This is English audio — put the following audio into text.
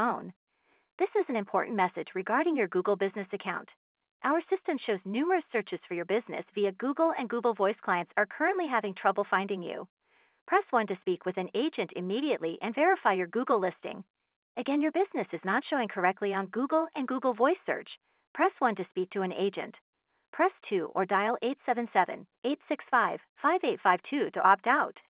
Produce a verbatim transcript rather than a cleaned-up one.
phone. This is an important message regarding your Google Business account. Our system shows numerous searches for your business via Google, and Google Voice clients are currently having trouble finding you. Press one to speak with an agent immediately and verify your Google listing. Again, your business is not showing correctly on Google and Google Voice search. Press one to speak to an agent. Press two or dial eight seven seven, eight six five, five eight five two to opt out.